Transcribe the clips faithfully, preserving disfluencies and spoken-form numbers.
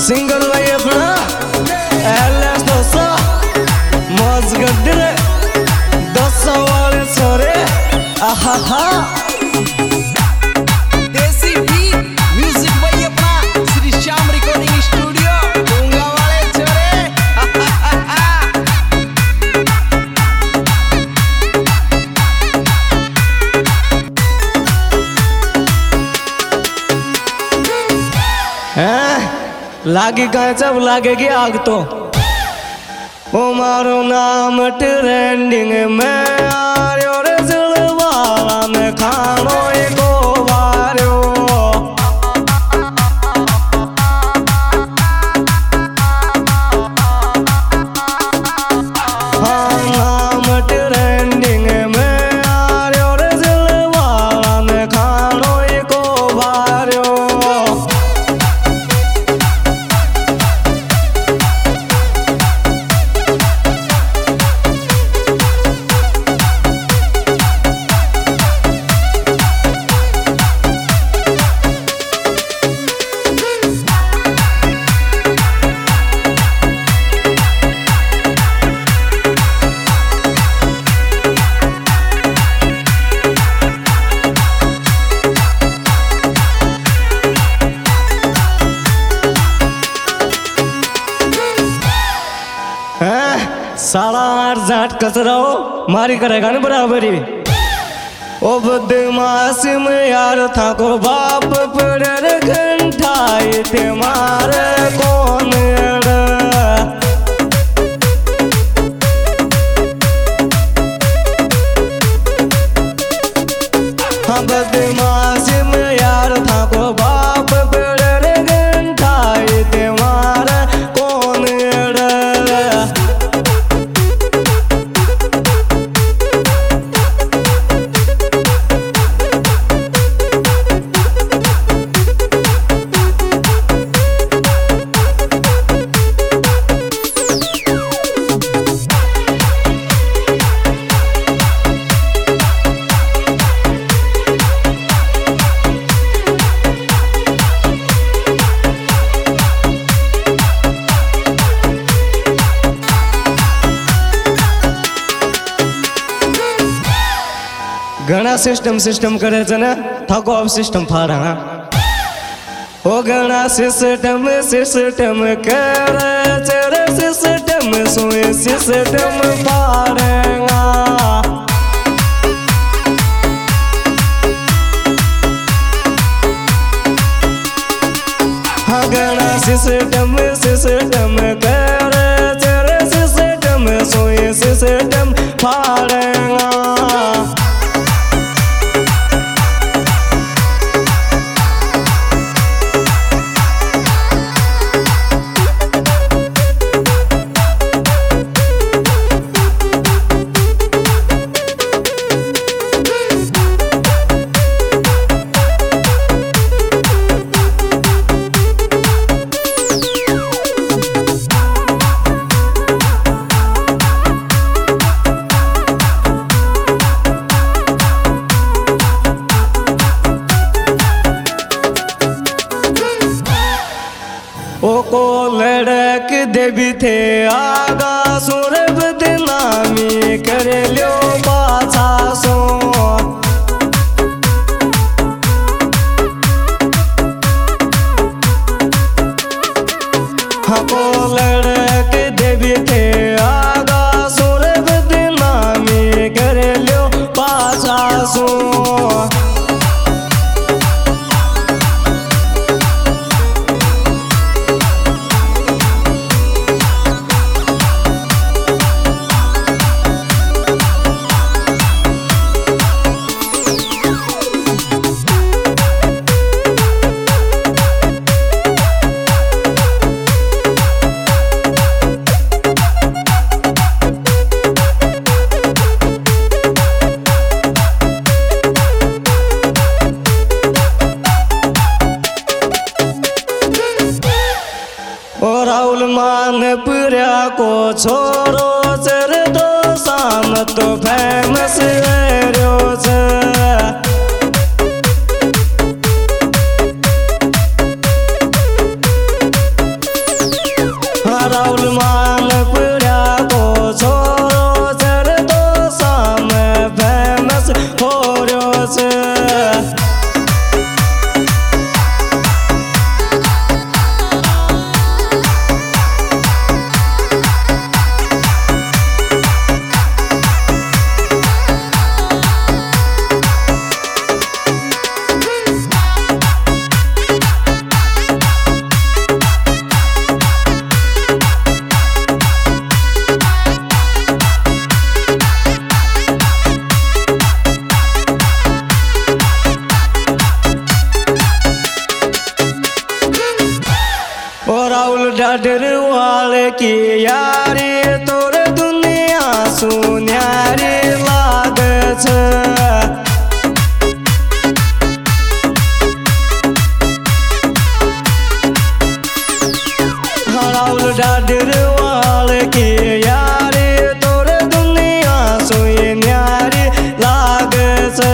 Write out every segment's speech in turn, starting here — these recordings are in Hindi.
सिंगल भाई अपना एलएस दोसा मौज गड्डे दोसा वाले छोरे आहा हा देसी भी म्यूजिक भाई अपना श्री श्याम रिकॉर्डिंग स्टूडियो डोंगा वाले छोरे हैं लागी कहे जब लागेगी आग तो ओ मारो नाम ट्रेंडिंग में आर्यो रे जलवाला में खानो एको वार्यो हाँ नाम ट्रेंडिंग में आर्यो रे जलवाला में खानो एको वार्यो साला आठ जाट कचरा हो मारी करेगा ना बराबरी ओ बदमाश में यार था को बाप पर घंटाए ते मारे कौन अड़ हाँ बदमाश में यार था को बाप पर घंटाए ते मारे कौन अड़ घना सिस्टम सिस्टम करे जना थको अब सिस्टम फाड़ा ओ घना सिस्टम सिस्टम करे चरे सिस्टम सोए सिस्टम फाड़ेगा हाँ घना सिस्टम सिस्टम करे चरे सिस्टम सोए सिस्टम फाड़ेगा ओ को लड़क देवी थे आगा सुर बदनामी कर लियो पाछा सो हाँ को लड़क देवी थे आगा सुर बदनामी कर लियो पाछा सो राहुल मान पुरिया को छोरो चर दो शाम तो फेमस रोज छ राहुल डाडर वाले की यारी तोर दुनिया सुन्यारी लाग छ राहुल डाडर वाले की यारी तोर दुनिया सुन्यारी लाग छ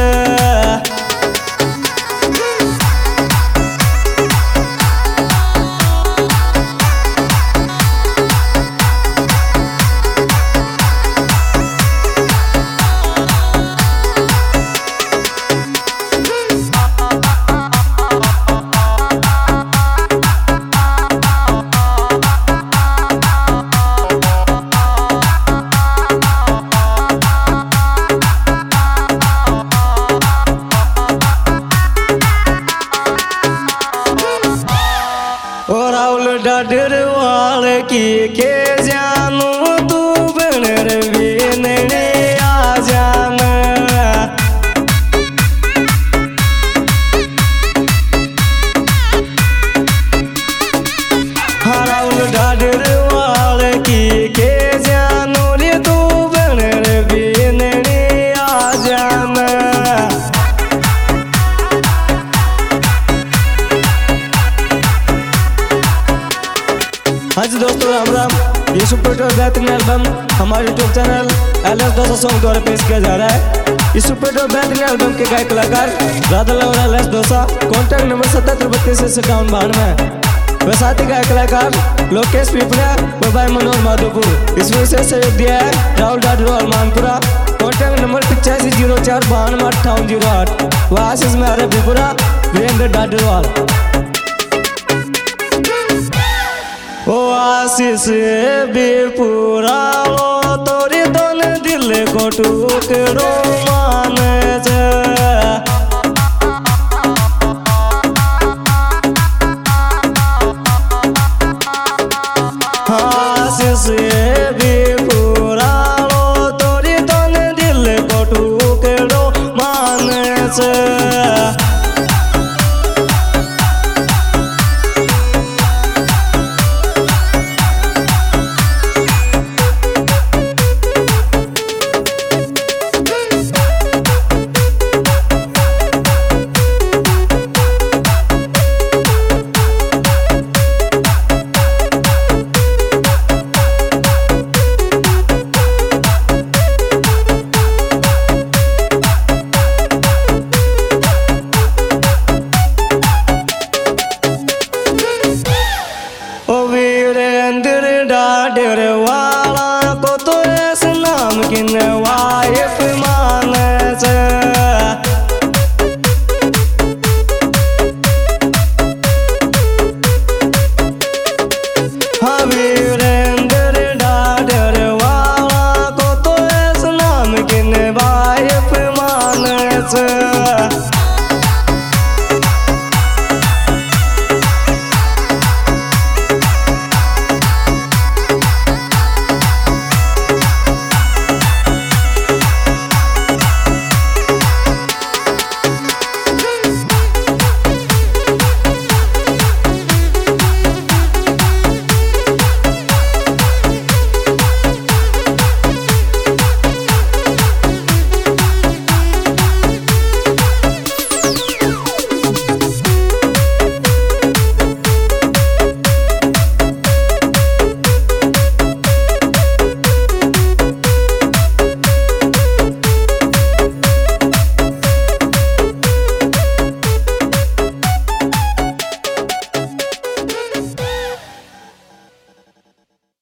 राहुल डाडर वाले की के जानू तू बनर बीनने आ जान राहुल डाडर वाले की के जानू रे तू बनर बीनने आ जान हाँ जी दोस्तों राम राम। ये सुपर टॉप बेहतरीन एल्बम हमारे YouTube channel L S Dosa song द्वारा पेश किया जा रहा है। इस सुपर टॉप बेहतरीन एल्बम के गायक कलाकार राधा और L S Dosa, contact number सत्तर बत्तीस सत्तावन बानवे। व साथी गायक कलाकार लोकेश पिपरा व भाई मनोज माधोपुर। इस विषय सहयोग दिया है राहुल डाडर मानपुरा। कॉन्टैक्ट नंबर पिचासी जीरो चार बानवे अट्ठावन जीरो आठ। व आशीष में आरे पिपरा वीरेंद्र डाडरवाल। ओ आशीष भी पूरा लो तोरी दोन दिल को टुकड़ो मान जा आशीष भी पूरा लो तोरी दोन दिल को टुकड़ो मान जा वीरेंद्र डाडर वाला को तो इस नाम की वाइफ मान जा हाँ वीरेंद्र डाडर वाला को तो इस नाम की वाइफ मान जा।